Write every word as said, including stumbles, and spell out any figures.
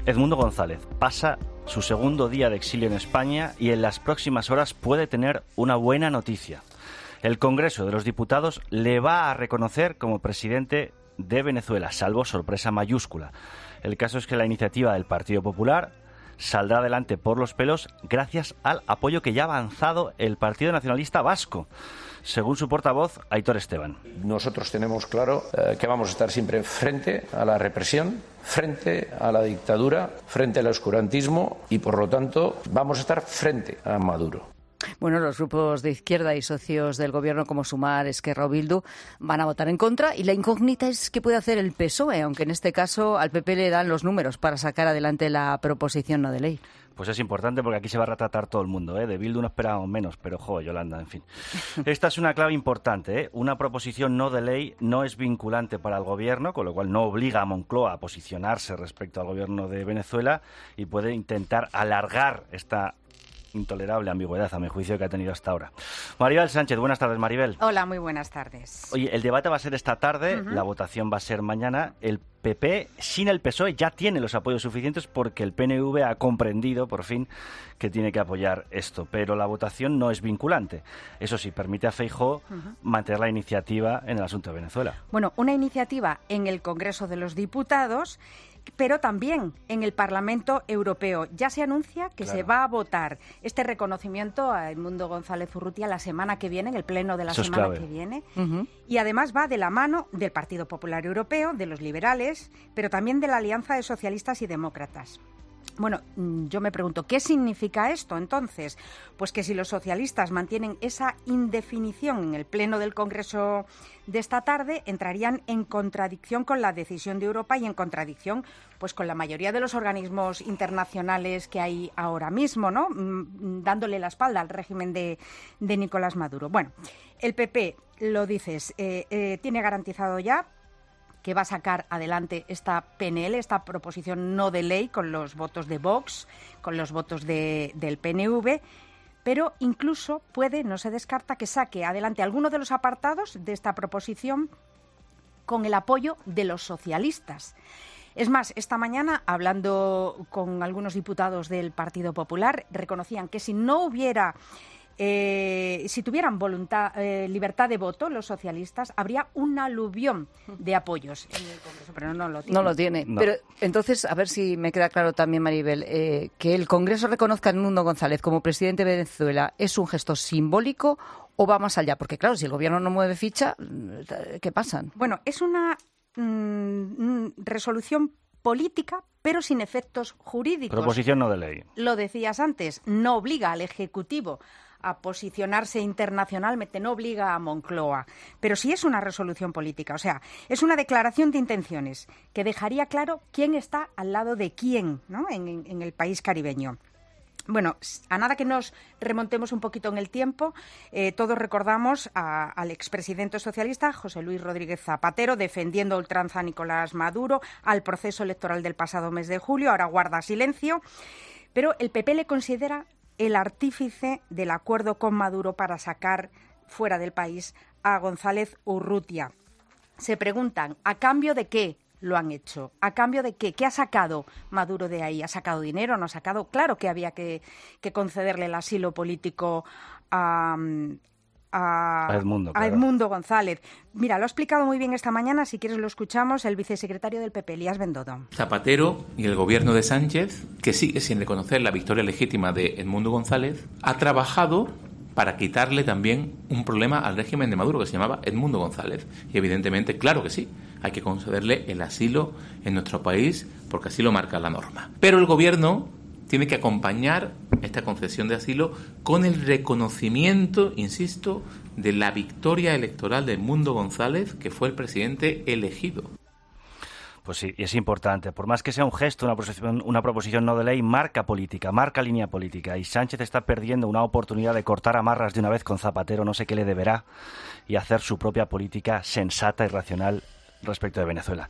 Edmundo González pasa su segundo día de exilio en España y en las próximas horas puede tener una buena noticia. El Congreso de los Diputados le va a reconocer como presidente de Venezuela, salvo sorpresa mayúscula. El caso es que la iniciativa del Partido Popular saldrá adelante por los pelos gracias al apoyo que ya ha avanzado el Partido Nacionalista Vasco, según su portavoz, Aitor Esteban. Nosotros tenemos claro eh, que vamos a estar siempre frente a la represión, frente a la dictadura, frente al oscurantismo y, por lo tanto, vamos a estar frente a Maduro. Bueno, los grupos de izquierda y socios del gobierno como Sumar, Esquerra o Bildu van a votar en contra y la incógnita es qué puede hacer el P S O E, aunque en este caso al P P le dan los números para sacar adelante la proposición no de ley. Pues es importante porque aquí se va a retratar todo el mundo, ¿eh? De Bildu no esperábamos menos, pero jo, Yolanda, en fin. Esta es una clave importante, ¿eh? Una proposición no de ley no es vinculante para el gobierno, con lo cual no obliga a Moncloa a posicionarse respecto al gobierno de Venezuela y puede intentar alargar esta intolerable ambigüedad, a mi juicio, que ha tenido hasta ahora. Maribel Sánchez, buenas tardes, Maribel. Hola, muy buenas tardes. Oye, el debate va a ser esta tarde, uh-huh. La votación va a ser mañana. El P P, sin el P S O E, ya tiene los apoyos suficientes porque el P N V ha comprendido, por fin, que tiene que apoyar esto. Pero la votación no es vinculante. Eso sí, permite a Feijóo uh-huh. mantener la iniciativa en el asunto de Venezuela. Bueno, una iniciativa en el Congreso de los Diputados, pero también en el Parlamento Europeo. Ya se anuncia que claro. se va a votar este reconocimiento a Edmundo González Urrutia la semana que viene, en el pleno de la Eso semana es que viene. Uh-huh. Y además va de la mano del Partido Popular Europeo, de los liberales, pero también de la Alianza de Socialistas y Demócratas. Bueno, yo me pregunto, ¿qué significa esto entonces? Pues que si los socialistas mantienen esa indefinición en el pleno del Congreso de esta tarde, entrarían en contradicción con la decisión de Europa y en contradicción pues con la mayoría de los organismos internacionales que hay ahora mismo, ¿no? Dándole la espalda al régimen de, de Nicolás Maduro. Bueno, el P P, lo dices, eh, eh, tiene garantizado ya que va a sacar adelante esta P N L, esta proposición no de ley, con los votos de Vox, con los votos de, del P N V, pero incluso puede, no se descarta, que saque adelante alguno de los apartados de esta proposición con el apoyo de los socialistas. Es más, esta mañana, hablando con algunos diputados del Partido Popular, reconocían que si no hubiera... Eh, si tuvieran voluntad, eh, libertad de voto, los socialistas, habría un aluvión de apoyos en el Congreso, pero no lo tiene. No lo tiene. No. Pero entonces, a ver si me queda claro también, Maribel, eh, que el Congreso reconozca a Edmundo González como presidente de Venezuela, ¿es un gesto simbólico o va más allá? Porque claro, si el gobierno no mueve ficha, ¿qué pasa? Bueno, es una mm, resolución política, pero sin efectos jurídicos. Proposición no de ley. Lo decías antes, no obliga al Ejecutivo a posicionarse internacionalmente, no obliga a Moncloa, pero sí es una resolución política, o sea, es una declaración de intenciones que dejaría claro quién está al lado de quién, ¿no? en, en, en el país caribeño. Bueno, a nada que nos remontemos un poquito en el tiempo, eh, todos recordamos a, al expresidente socialista José Luis Rodríguez Zapatero defendiendo a ultranza a Nicolás Maduro, al proceso electoral del pasado mes de julio, ahora guarda silencio, pero el P P le considera el artífice del acuerdo con Maduro para sacar fuera del país a González Urrutia. Se preguntan, ¿a cambio de qué lo han hecho? ¿A cambio de qué? ¿Qué ha sacado Maduro de ahí? ¿Ha sacado dinero? ¿No ha sacado? Claro que había que, que concederle el asilo político a... A, a, Edmundo, a claro. Edmundo González. Mira, lo ha explicado muy bien esta mañana, si quieres lo escuchamos, el vicesecretario del P P, Elías Bendodo. Zapatero y el gobierno de Sánchez, que sigue sin reconocer la victoria legítima de Edmundo González, ha trabajado para quitarle también un problema al régimen de Maduro que se llamaba Edmundo González. Y evidentemente, claro que sí, hay que concederle el asilo en nuestro país porque así lo marca la norma. Pero el gobierno tiene que acompañar esta concesión de asilo con el reconocimiento, insisto, de la victoria electoral de Edmundo González, que fue el presidente elegido. Pues sí, y es importante. Por más que sea un gesto, una proposición, una proposición no de ley, marca política, marca línea política. Y Sánchez está perdiendo una oportunidad de cortar amarras de una vez con Zapatero, no sé qué le deberá, y hacer su propia política sensata y racional respecto de Venezuela.